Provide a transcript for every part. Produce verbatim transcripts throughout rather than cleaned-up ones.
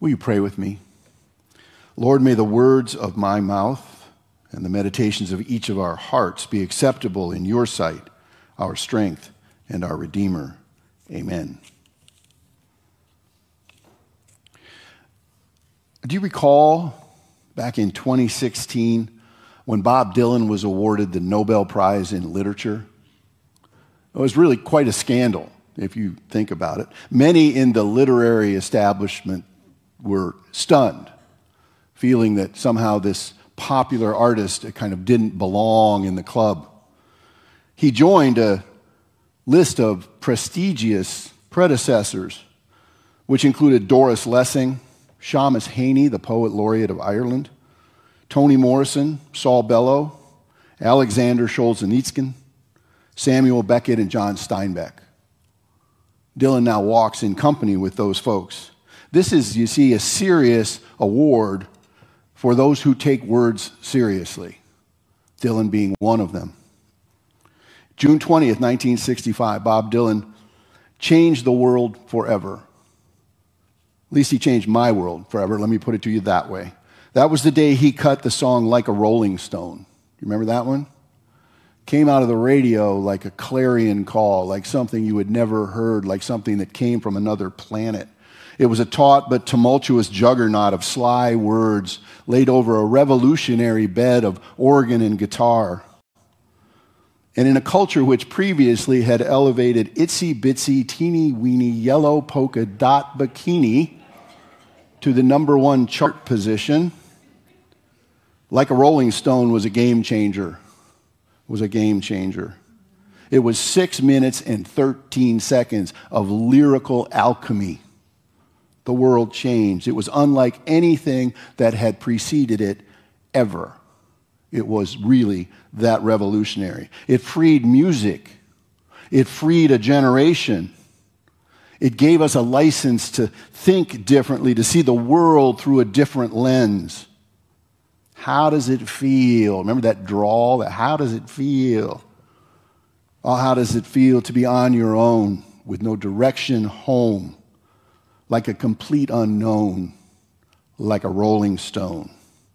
Will you pray with me? Lord, may the words of my mouth and the meditations of each of our hearts be acceptable in your sight, our strength and our Redeemer. Amen. Do you recall back in twenty sixteen when Bob Dylan was awarded the Nobel Prize in Literature? It was really quite a scandal, if you think about it. Many in the literary establishment were stunned, feeling that somehow this popular artist kind of didn't belong in the club. He joined a list of prestigious predecessors, which included Doris Lessing, Seamus Heaney, the poet laureate of Ireland, Toni Morrison, Saul Bellow, Alexander Solzhenitsyn, Samuel Beckett, and John Steinbeck. Dylan now walks in company with those folks. This is, you see, a serious award for those who take words seriously, Dylan being one of them. June twentieth, nineteen sixty-five, Bob Dylan changed the world forever. At least he changed my world forever. Let me put it to you that way. That was the day he cut the song Like a Rolling Stone. You remember that one? Came out of the radio like a clarion call, like something you had never heard, like something that came from another planet. It was a taut but tumultuous juggernaut of sly words laid over a revolutionary bed of organ and guitar. And in a culture which previously had elevated itsy-bitsy, teeny-weeny, yellow polka dot bikini to the number one chart position, Like a Rolling Stone was a game changer. Was a game changer. It was six minutes and thirteen seconds of lyrical alchemy. The world changed. It was unlike anything that had preceded it ever. It was really that revolutionary. It freed music. It freed a generation. It gave us a license to think differently, to see the world through a different lens. How does it feel? Remember that drawl? That how does it feel? Oh, how does it feel to be on your own with no direction home, like a complete unknown, like a rolling stone?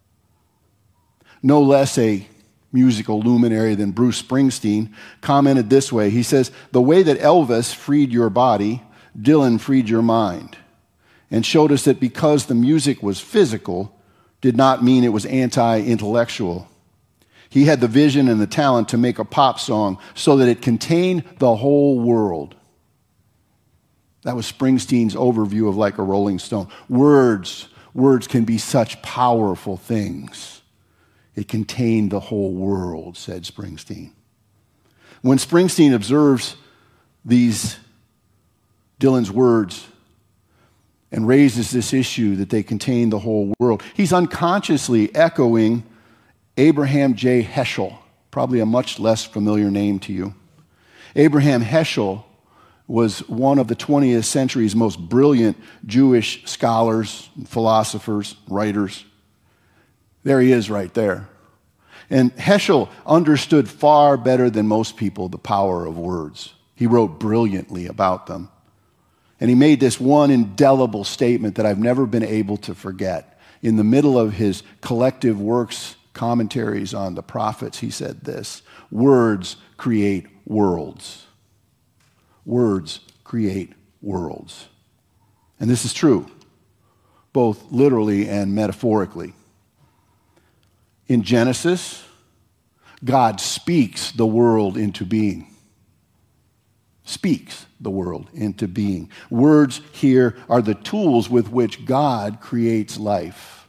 No less a musical luminary than Bruce Springsteen commented this way. He says, "The way that Elvis freed your body, Dylan freed your mind, and showed us that because the music was physical, did not mean it was anti-intellectual. He had the vision and the talent to make a pop song so that it contained the whole world." That was Springsteen's overview of Like a Rolling Stone. Words, words can be such powerful things. It contained the whole world, said Springsteen. When Springsteen observes these Dylan's words and raises this issue that they contain the whole world, he's unconsciously echoing Abraham J. Heschel, probably a much less familiar name to you. Abraham Heschel was one of the twentieth century's most brilliant Jewish scholars, philosophers, writers. There he is right there. And Heschel understood far better than most people the power of words. He wrote brilliantly about them. And he made this one indelible statement that I've never been able to forget. In the middle of his collective works, commentaries on the prophets, he said this: words create worlds. Words create worlds. And this is true, both literally and metaphorically. In Genesis, God speaks the world into being. Speaks the world into being. Words here are the tools with which God creates life.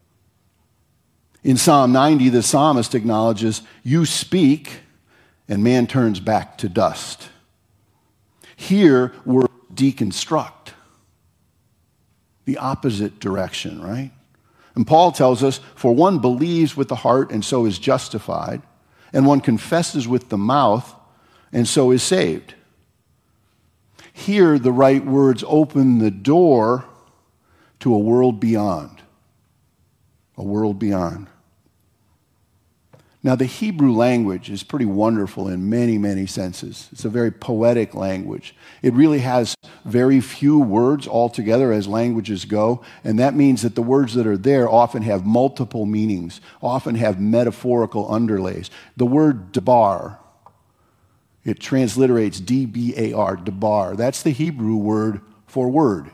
In Psalm ninety, the psalmist acknowledges, "You speak, and man turns back to dust." Here, words deconstruct. The opposite direction, right? And Paul tells us, "For one believes with the heart, and so is justified, and one confesses with the mouth, and so is saved." Here, the right words open the door to a world beyond. A world beyond. Now, the Hebrew language is pretty wonderful in many, many senses. It's a very poetic language. It really has very few words altogether as languages go, and that means that the words that are there often have multiple meanings, often have metaphorical underlays. The word debar, it transliterates D B A R, debar. That's the Hebrew word for word.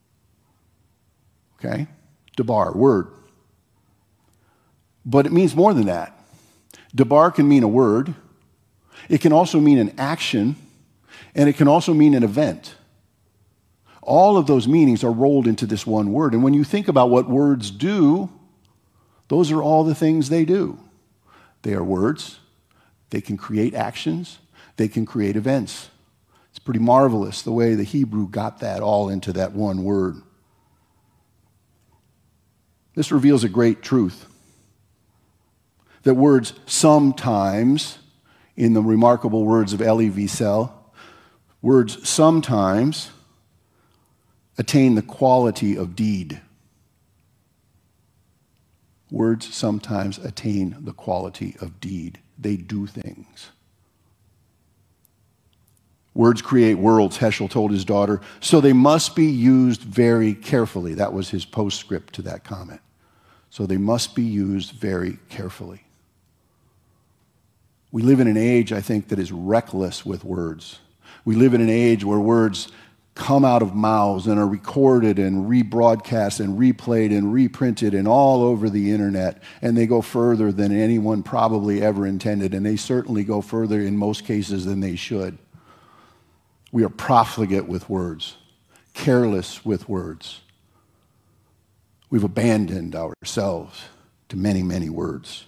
Okay? Debar, word. But it means more than that. Debar can mean a word. It can also mean an action, and it can also mean an event. All of those meanings are rolled into this one word. And when you think about what words do, those are all the things they do. They are words. They can create actions. They can create events. It's pretty marvelous the way the Hebrew got that all into that one word. This reveals a great truth. That words sometimes, in the remarkable words of Elie Wiesel, words sometimes attain the quality of deed. Words sometimes attain the quality of deed. They do things. Words create worlds, Heschel told his daughter, so they must be used very carefully. That was his postscript to that comment. So they must be used very carefully. We live in an age, I think, that is reckless with words. We live in an age where words come out of mouths and are recorded and rebroadcast and replayed and reprinted and all over the internet, and they go further than anyone probably ever intended, and they certainly go further in most cases than they should. We are profligate with words, careless with words. We've abandoned ourselves to many, many words.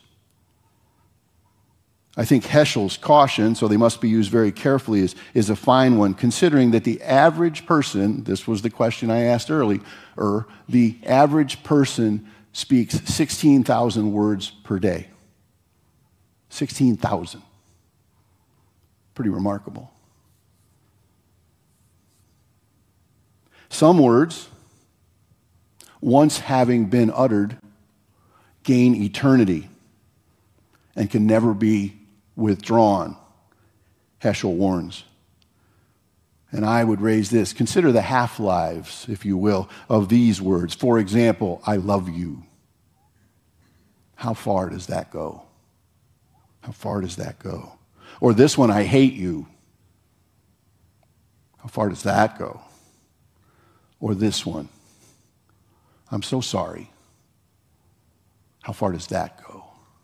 I think Heschel's caution, so they must be used very carefully, is, is a fine one, considering that the average person, this was the question I asked earlier, the average person speaks sixteen thousand words per day. sixteen thousand. Pretty remarkable. Some words, once having been uttered, gain eternity and can never be withdrawn, Heschel warns. And I would raise this. Consider the half-lives, if you will, of these words. For example, I love you. How far does that go? How far does that go? Or this one, I hate you. How far does that go? Or this one, I'm so sorry. How far does that go?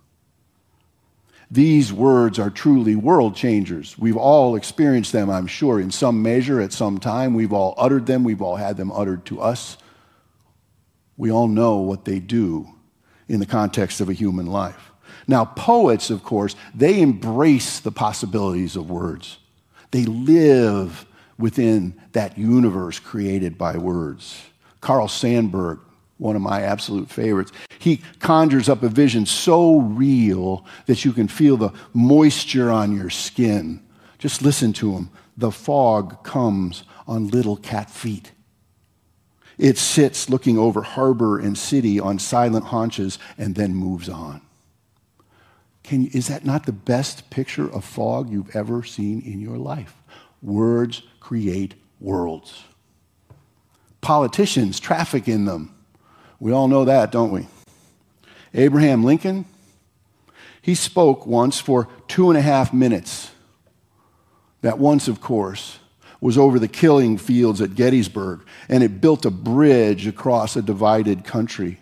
These words are truly world changers. We've all experienced them, I'm sure, in some measure at some time. We've all uttered them. We've all had them uttered to us. We all know what they do in the context of a human life. Now, poets, of course, they embrace the possibilities of words. They live within that universe created by words. Carl Sandburg, one of my absolute favorites, he conjures up a vision so real that you can feel the moisture on your skin. Just listen to him. The fog comes on little cat feet. It sits looking over harbor and city on silent haunches and then moves on. Can you, is that not the best picture of fog you've ever seen in your life? Words create worlds. Politicians traffic in them. We all know that, don't we? Abraham Lincoln, he spoke once for two and a half minutes. That once, of course, was over the killing fields at Gettysburg, and it built a bridge across a divided country.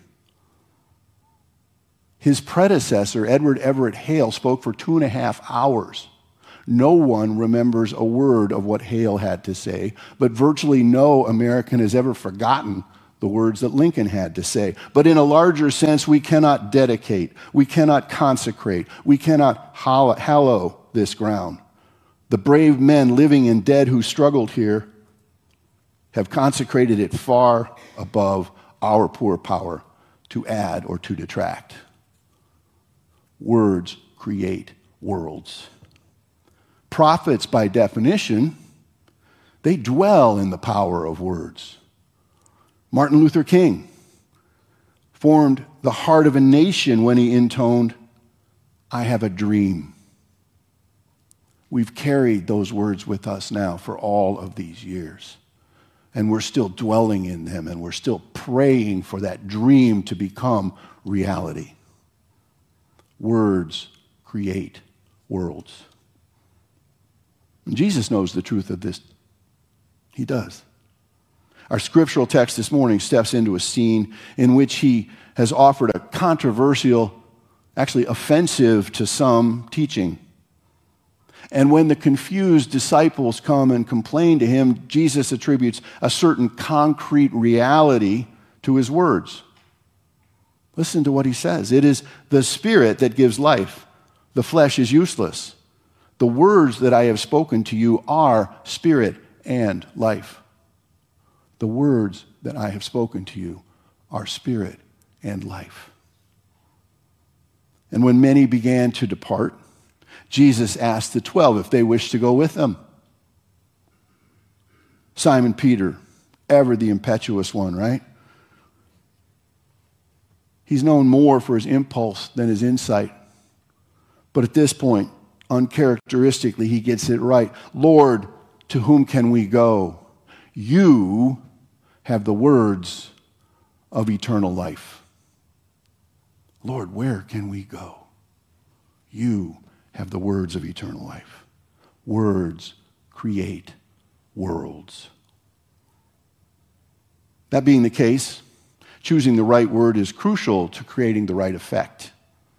His predecessor, Edward Everett Hale, spoke for two and a half hours. No one remembers a word of what Hale had to say, but virtually no American has ever forgotten the words that Lincoln had to say. But in a larger sense, we cannot dedicate, we cannot consecrate, we cannot hallow this ground. The brave men living and dead who struggled here have consecrated it far above our poor power to add or to detract. Words create worlds. Prophets, by definition, they dwell in the power of words. Martin Luther King formed the heart of a nation when he intoned, I have a dream. We've carried those words with us now for all of these years. And we're still dwelling in them, and we're still praying for that dream to become reality. Words create worlds. And Jesus knows the truth of this. He does. Our scriptural text this morning steps into a scene in which he has offered a controversial, actually offensive to some, teaching. And when the confused disciples come and complain to him, Jesus attributes a certain concrete reality to his words. Listen to what he says. It is the Spirit that gives life. The flesh is useless. The words that I have spoken to you are spirit and life. The words that I have spoken to you are spirit and life. And when many began to depart, Jesus asked the twelve if they wished to go with them. Simon Peter, ever the impetuous one, right? He's known more for his impulse than his insight. But at this point, uncharacteristically, he gets it right. Lord, to whom can we go? You have the words of eternal life. Lord, where can we go? You have the words of eternal life. Words create worlds. That being the case, choosing the right word is crucial to creating the right effect.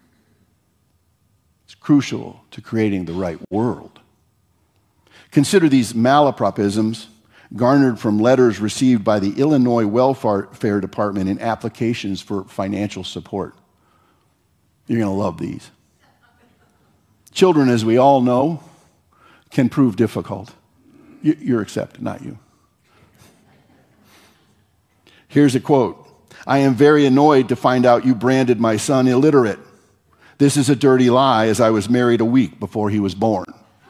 It's crucial to creating the right world. Consider these malapropisms garnered from letters received by the Illinois Welfare Department in applications for financial support. You're going to love these. Children, as we all know, can prove difficult. You're accepted, not you. Here's a quote. I am very annoyed to find out you branded my son illiterate. This is a dirty lie, as I was married a week before he was born.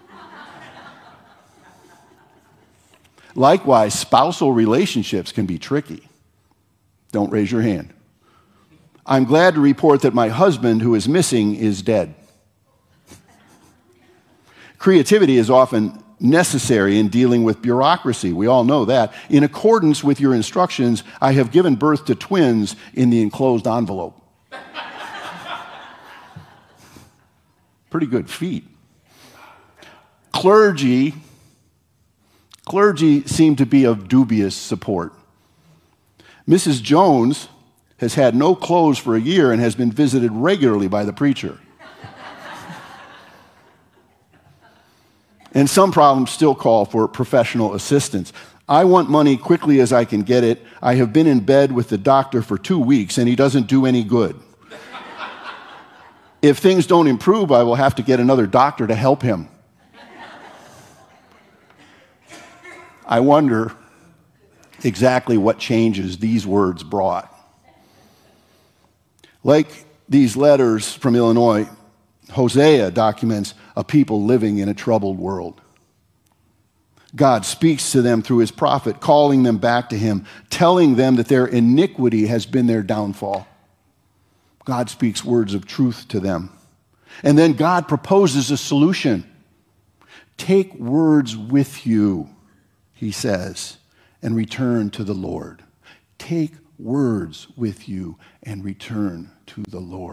Likewise, spousal relationships can be tricky. Don't raise your hand. I'm glad to report that my husband, who is missing, is dead. Creativity is often necessary in dealing with bureaucracy. We all know that. In accordance with your instructions, I have given birth to twins in the enclosed envelope. Pretty good feat. Clergy, clergy seem to be of dubious support. Missus Jones has had no clothes for a year and has been visited regularly by the preacher. And some problems still call for professional assistance. I want money quickly as I can get it. I have been in bed with the doctor for two weeks and he doesn't do any good. If things don't improve, I will have to get another doctor to help him. I wonder exactly what changes these words brought. Like these letters from Illinois, Hosea documents a people living in a troubled world. God speaks to them through his prophet, calling them back to him, telling them that their iniquity has been their downfall. God speaks words of truth to them. And then God proposes a solution. Take words with you, he says, and return to the Lord. Take words with you and return to the Lord.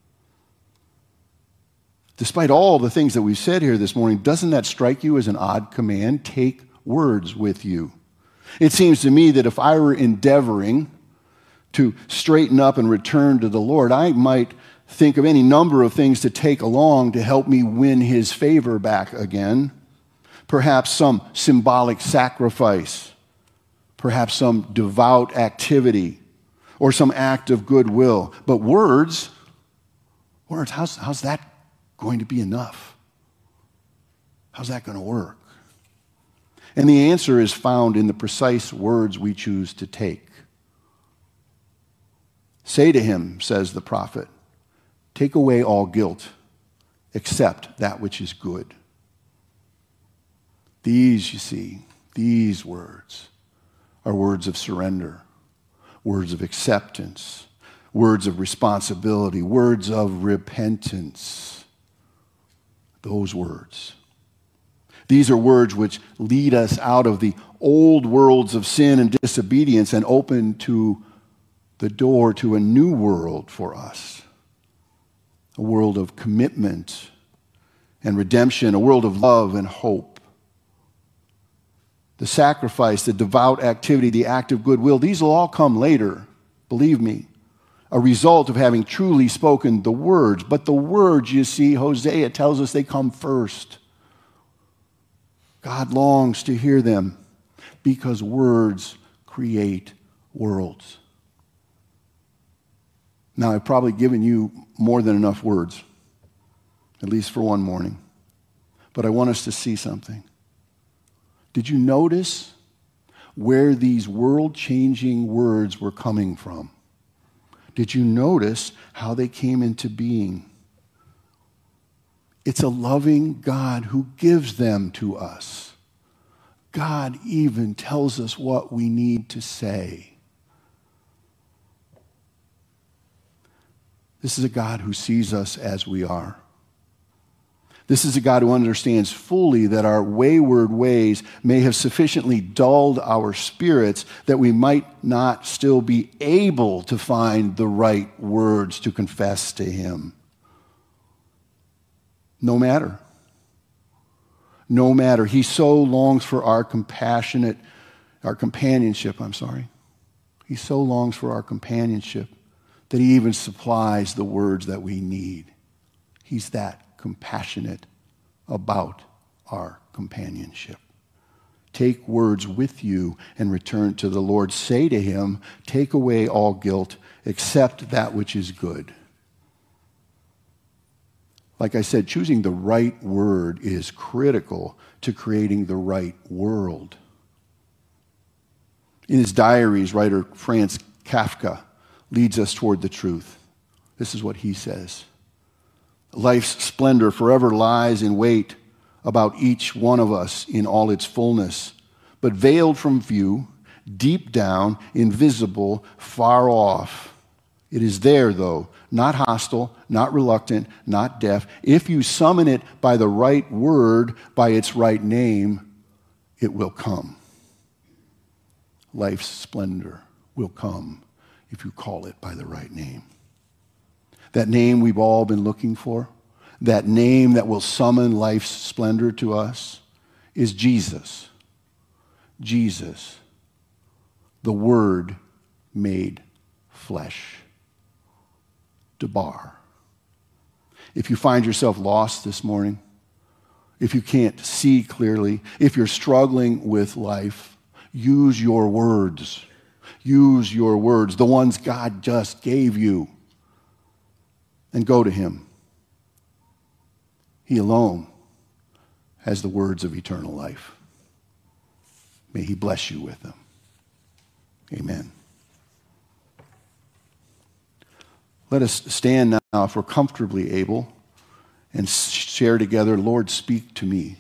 Despite all the things that we've said here this morning, doesn't that strike you as an odd command? Take words with you. It seems to me that if I were endeavoring to straighten up and return to the Lord, I might think of any number of things to take along to help me win his favor back again. Perhaps some symbolic sacrifice, perhaps some devout activity, or some act of goodwill. But words, words, how's, how's that going to be enough? How's that going to work? And the answer is found in the precise words we choose to take. Say to him, says the prophet, take away all guilt, except that which is good. These, you see, these words are words of surrender, words of acceptance, words of responsibility, words of repentance. Those words. These are words which lead us out of the old worlds of sin and disobedience and open to the door to a new world for us. A world of commitment and redemption, a world of love and hope. The sacrifice, the devout activity, the act of goodwill, these will all come later, believe me. A result of having truly spoken the words. But the words, you see, Hosea tells us they come first. God longs to hear them because words create worlds. Now, I've probably given you more than enough words, at least for one morning. But I want us to see something. Did you notice where these world-changing words were coming from? Did you notice how they came into being? It's a loving God who gives them to us. God even tells us what we need to say. This is a God who sees us as we are. This is a God who understands fully that our wayward ways may have sufficiently dulled our spirits that we might not still be able to find the right words to confess to Him. No matter. No matter. He so longs for our compassionate, our companionship, I'm sorry. He so longs for our companionship that He even supplies the words that we need. He's that compassionate about our companionship. Take words with you and return to the Lord. Say to Him, take away all guilt, accept that which is good. Like I said, choosing the right word is critical to creating the right world. In his diaries, writer Franz Kafka leads us toward the truth. This is what he says. Life's splendor forever lies in wait about each one of us in all its fullness, but veiled from view, deep down, invisible, far off. It is there, though, not hostile, not reluctant, not deaf. If you summon it by the right word, by its right name, it will come. Life's splendor will come if you call it by the right name. That name we've all been looking for, that name that will summon life's splendor to us, is Jesus. Jesus, the Word made flesh. Debar. If you find yourself lost this morning, if you can't see clearly, if you're struggling with life, use your words. Use your words, the ones God just gave you, and go to Him. He alone has the words of eternal life. May He bless you with them. Amen. Let us stand now, if we're comfortably able, and share together, Lord, speak to me.